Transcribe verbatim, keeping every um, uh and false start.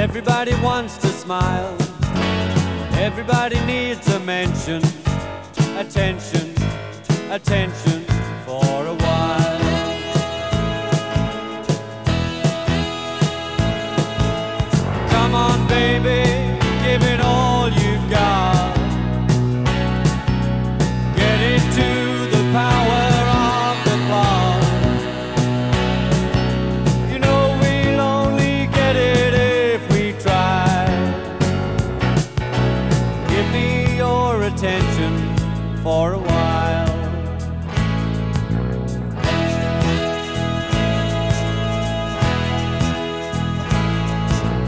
Everybody wants to smile. Everybody needs a mention. Attention, attention for a while.